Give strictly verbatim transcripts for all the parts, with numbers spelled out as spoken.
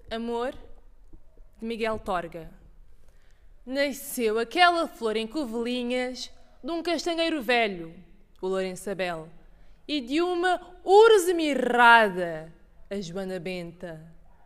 Amor, de Miguel Torga. Nasceu aquela flor em covelinhas de um castanheiro velho, o Lourenço Abel, e de uma urze mirrada, a Joana Benta.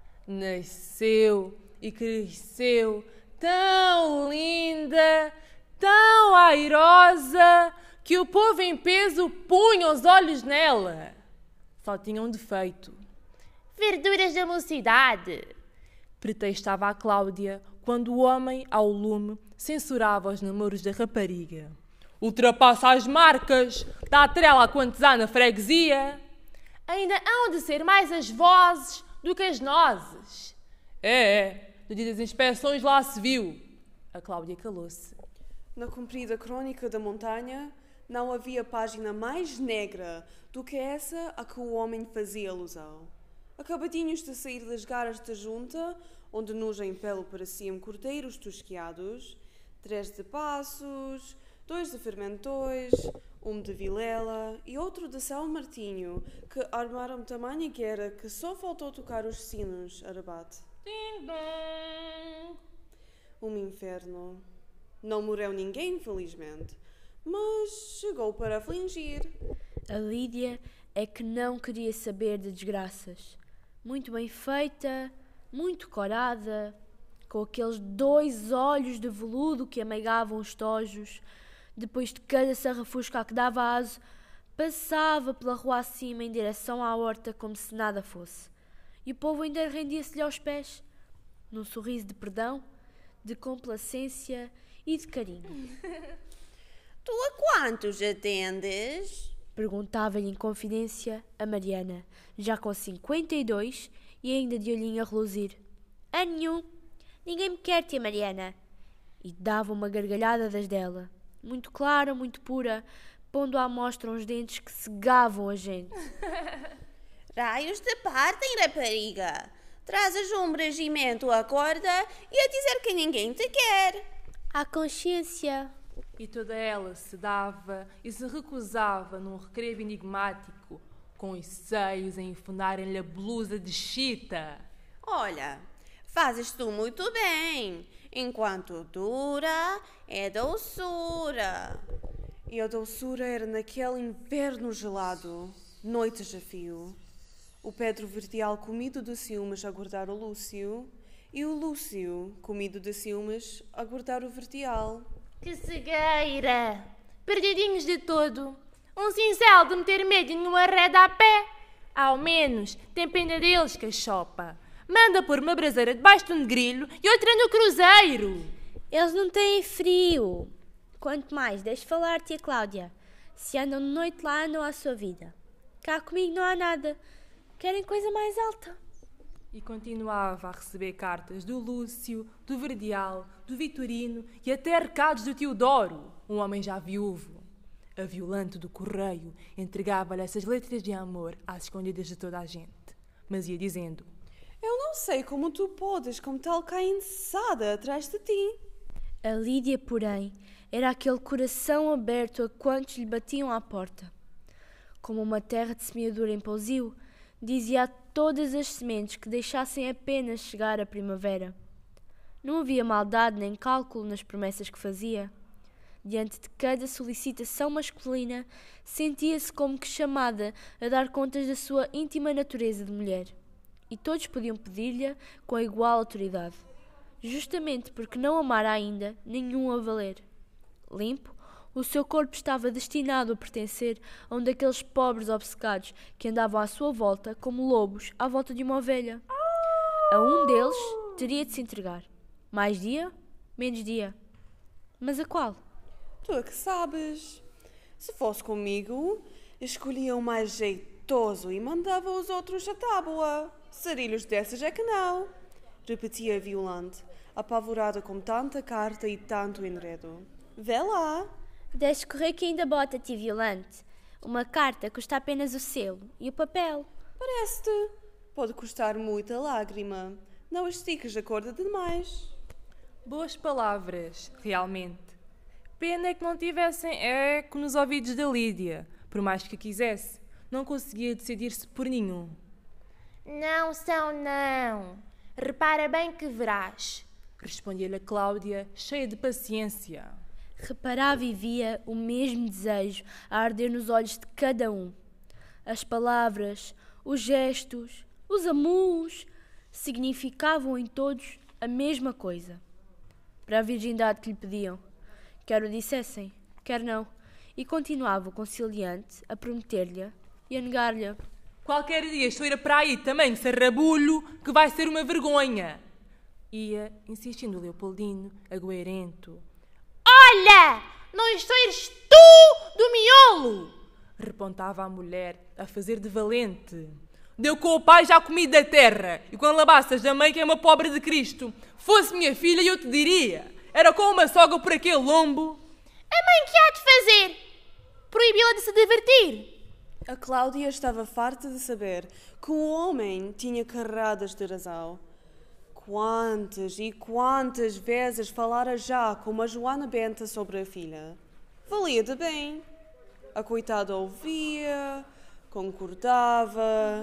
Nasceu e cresceu tão linda, tão airosa, que o povo em peso punha os olhos nela. Só tinha um defeito. Verduras da mocidade, pretextava a Cláudia quando o homem, ao lume, censurava os namoros da rapariga. Ultrapassa as marcas, dá trela a quantos há na freguesia. Ainda hão de ser mais as vozes do que as nozes. É, é, no dia das inspeções lá se viu. A Cláudia calou-se. Na comprida Crónica da Montanha, não havia página mais negra do que essa a que o homem fazia alusão. Acabadinhos de sair das garas da junta, onde nugem pelo pareciam cordeiros tosquiados, três de Passos, dois de Fermentões, um de Vilela e outro de São Martinho, que armaram tamanha guerra que só faltou tocar os sinos a rebate. Tim-dum. Um inferno. Não morreu ninguém, felizmente, mas chegou para afligir. A Lídia é que não queria saber de desgraças. Muito bem feita, muito corada, com aqueles dois olhos de veludo que ameigavam os tojos. Depois de cada sarrafusca que dava aso, passava pela rua acima em direção à horta como se nada fosse. E o povo ainda rendia-se-lhe aos pés, num sorriso de perdão, de complacência e de carinho. Tu a quantos atendes? Perguntava-lhe em confidência a Mariana, já com cinquenta e dois e ainda de olhinho a reluzir. A nenhum. Ninguém me quer, tia Mariana. E dava uma gargalhada das dela, muito clara, muito pura, pondo à mostra uns dentes que cegavam a gente. Raios de partem, rapariga. Trazes um regimento à corda e a dizer que ninguém te quer. À consciência. E toda ela se dava e se recusava num recreio enigmático, com os seios a enfundarem-lhe a blusa de chita. Olha, fazes tu muito bem. Enquanto dura, é doçura. E a doçura era naquele inverno gelado, noites a fio. O Pedro Verdial comido de ciúmes a guardar o Lúcio, e o Lúcio comido de ciúmes a guardar o Verdial. Que cegueira! Perdidinhos de todo. Um cincel de meter medo numa rede a pé. Ao menos tem pena deles, cachopa. Manda pôr uma braseira debaixo de um grilho e outra no cruzeiro. Eles não têm frio. Quanto mais, deixe falar, tia Cláudia. Se andam de noite lá, andam à sua vida. Cá comigo não há nada. Querem coisa mais alta. E continuava a receber cartas do Lúcio, do Verdial, do Vitorino e até recados do Teodoro, um homem já viúvo. A violante do correio entregava-lhe essas letras de amor às escondidas de toda a gente, mas ia dizendo: Eu não sei como tu podes, como tal cá ençada atrás de ti. A Lídia, porém, era aquele coração aberto a quantos lhe batiam à porta. Como uma terra de semeadura em pousio, dizia a todas as sementes que deixassem apenas chegar a primavera. Não havia maldade nem cálculo nas promessas que fazia. Diante de cada solicitação masculina, sentia-se como que chamada a dar contas da sua íntima natureza de mulher. E todos podiam pedir-lhe com a igual autoridade, justamente porque não amara ainda nenhum a valer. Limpo, o seu corpo estava destinado a pertencer a um daqueles pobres obcecados que andavam à sua volta como lobos à volta de uma ovelha. A um deles teria de se entregar. Mais dia, menos dia. Mas a qual? Tu é que sabes. Se fosse comigo, escolhia o mais jeitoso e mandava os outros à tábua. Sarilhos dessas é que não. Repetia violante, apavorada com tanta carta e tanto enredo. Vê lá. Deixe correr que ainda bota, tia Violante. Uma carta custa apenas o selo e o papel. Parece-te. Pode custar muita lágrima. Não estiques a corda demais. Boas palavras, realmente. Pena é que não tivessem eco nos ouvidos da Lídia. Por mais que quisesse, não conseguia decidir-se por nenhum. Não são, não. repara bem que verás. Respondia-lhe a Cláudia, cheia de paciência. Reparava e via o mesmo desejo a arder nos olhos de cada um. As palavras, os gestos, os amus significavam em todos a mesma coisa. Para a virgindade que lhe pediam, quer o dissessem, quer não, e continuava o conciliante a prometer-lhe e a negar-lhe. Qualquer dia estou a ir para aí também, sarrabulho, que vai ser uma vergonha. Ia insistindo o Leopoldino, aguerento. Olha, não estejas tu do miolo! Repontava a mulher, a fazer de valente. Deu com o pai já comido da terra, e quando labassas da mãe que é uma pobre de Cristo. Fosse minha filha, eu te diria. Era com uma sogra por aquele lombo. A mãe que há de fazer? Proibi-la de se divertir. A Cláudia estava farta de saber que o homem tinha carradas de razão. Quantas e quantas vezes falara já com a Joana Benta sobre a filha. Valia de bem. A coitada ouvia, concordava,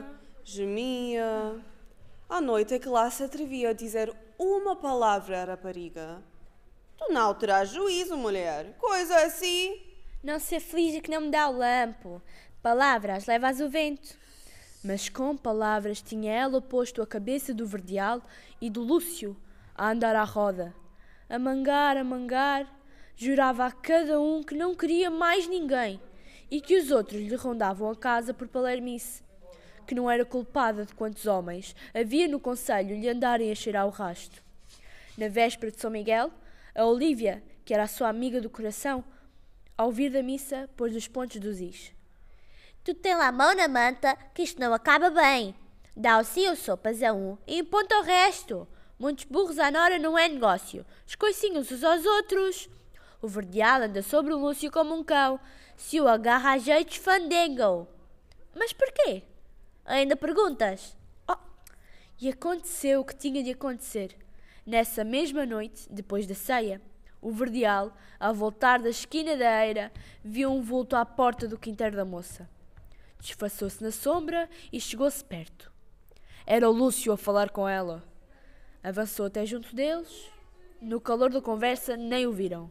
gemia. À noite é que lá se atrevia a dizer uma palavra à rapariga. Tu não terás juízo, mulher. Coisa assim. Não se aflige que não me dá o lampo. Palavras levas o vento. Mas com palavras tinha ela posto a cabeça do Verdial e do Lúcio a andar à roda. A mangar, a mangar, jurava a cada um que não queria mais ninguém e que os outros lhe rondavam a casa por palermice, que não era culpada de quantos homens havia no concelho lhe andarem a cheirar o rasto. Na véspera de São Miguel, a Olívia, que era a sua amiga do coração, ao vir da missa, pôs os pontos dos is. Tu tem lá a mão na manta, que isto não acaba bem. Dá o sim ou sopas a um e imponta ao resto. Muitos burros à nora não é negócio. Os coicinhos uns aos outros. O Verdial anda sobre o Lúcio como um cão. Se o agarra a jeitos, fandango. Mas porquê? Ainda perguntas? Oh, e aconteceu o que tinha de acontecer. Nessa mesma noite, depois da ceia, o Verdial, ao voltar da esquina da eira, viu um vulto à porta do quinteiro da moça. Disfarçou-se na sombra e chegou-se perto. Era o Lúcio a falar com ela. Avançou até junto deles. No calor da conversa, nem o viram.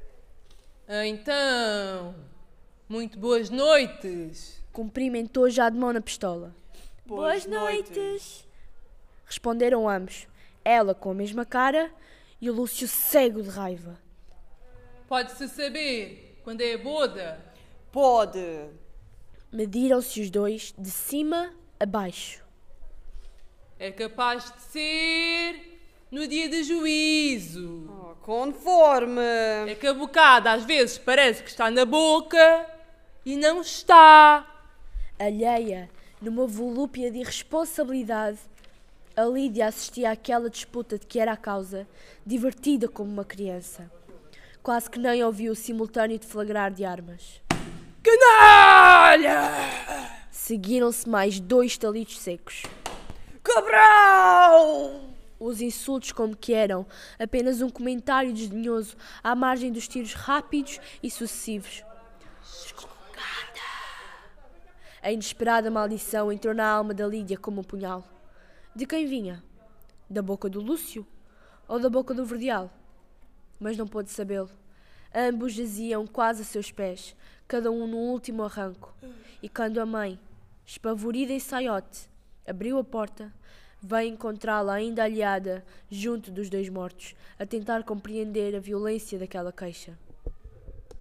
Então, muito boas noites. Cumprimentou já de mão na pistola. Boas, boas noites. noites. Responderam ambos. Ela com a mesma cara e o Lúcio cego de raiva. Pode-se saber quando é a boda? Pode. Mediram-se os dois de cima a baixo. É capaz de ser no dia de juízo. Oh, conforme. É que a bocada às vezes parece que está na boca e não está. Alheia, numa volúpia de irresponsabilidade, a Lídia assistia àquela disputa de que era a causa, divertida como uma criança. Quase que nem ouviu o simultâneo de flagrar de armas. Canalha! Seguiram-se mais dois talitos secos. Cabral! Os insultos, como que eram, apenas um comentário desdenhoso à margem dos tiros rápidos e sucessivos. Escongada! A inesperada maldição entrou na alma da Lídia como um punhal. De quem vinha? Da boca do Lúcio ou da boca do Verdial? Mas não pôde sabê-lo. Ambos jaziam quase a seus pés, cada um num último arranco. E quando a mãe, espavorida em saiote, abriu a porta, veio encontrá-la ainda alheada junto dos dois mortos, a tentar compreender a violência daquela queixa.